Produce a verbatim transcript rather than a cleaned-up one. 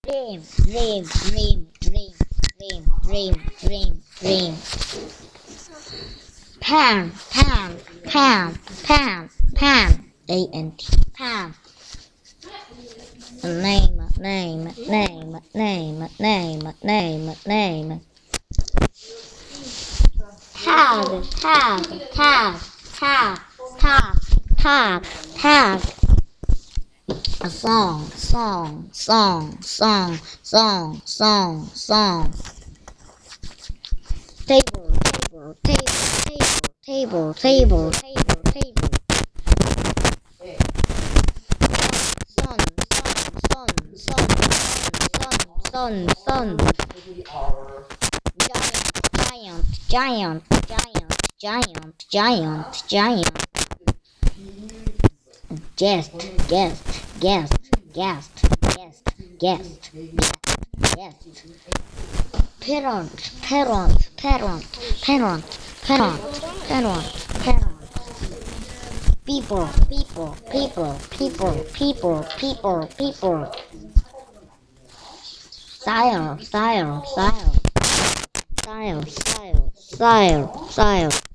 Dream, dream, dream, dream, dream, dream, dream, dream. Pan, pan, pan, pan, pan. A N T. Pan. Name, name, name, name, name, name, name. Tag, tag, tag, tag, tag, tag, tag. A song, song, song, song, song, song, song. Table, table, table, table, table, table, table. Sun, sun, sun, sun, sun, sun, sun. Giant, giant, giant, giant, giant, giant. Guest, guest, guest, guest, guest, guest, guest. Parent, parent, parent, parent, parent, parent, parent. People, people, people, people, people, people, people. Style, style, style, style, style, style, style.